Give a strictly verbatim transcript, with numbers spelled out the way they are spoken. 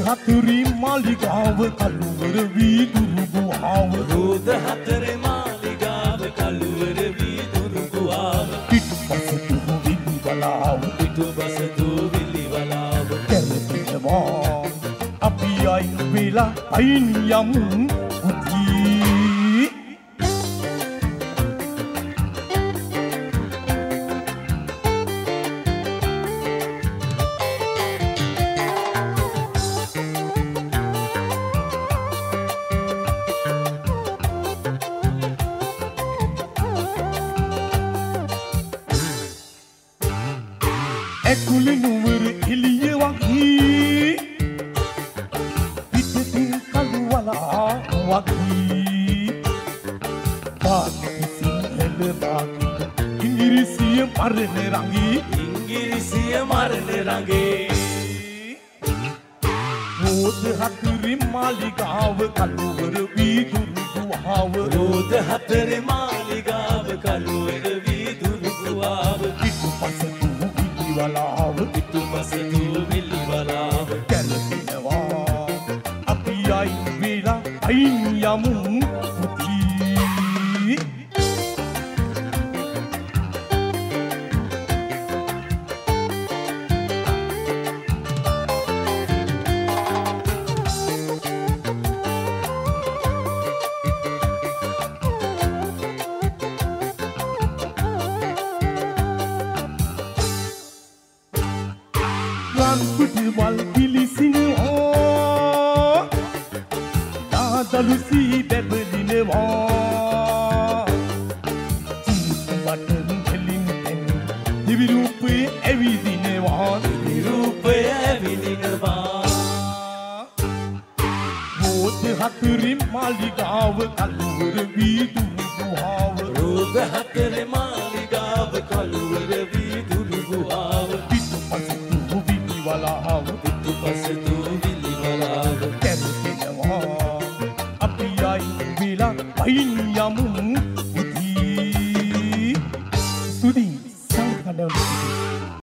හතරේ මාලිගාව කළුවර වීදුරු ගුහාව රෝද හතරේ මාලිගාව කළුවර වීදුරු ගුහාව පිටුපස දුවිලි වලාව පිටුපස දුවිලි වලාව කැරදෙනවා අපි අයින් වෙලා අයින් යමු පුතී ඇකුලි නුවර එළිය වගේ පිටතින් කළු වලා වගේ පාටි සිංහල නාගික ඉංග්‍රීසිය මරණ රංගී ඉංග්‍රීසිය මරණ රංගේ රෝද හතරේ මාලිගාව කළුවර වීදුරු ගුහාව රෝද හතරේ මාලිගාව කළුවර වීදුරු ගුහාව පිටුපස දුවිලි වලාව පිටුපස දුවිලි වලාව කැරදෙනවා අපි අයින් වෙලා අයින් යමු පුතී රන්පුටවල් පිලිසිනවා දාදලුසි බැබලිනවා චීස්මටන් හෙලින් දිවිරූපේ ඇවිදිනවා නිරූපය ඇවිදිනවා රෝද හතරේ මාලිගාව කළුවර වීදුරු ගුහාව රෝද හතරේ මාලිගාව කළුවර වීදුරු ගුහාව පිටුපස දුවිලි වලාව පිටුපස දුවිලි වලාව කැරදෙනවා අපි අයින් වෙලා අයින්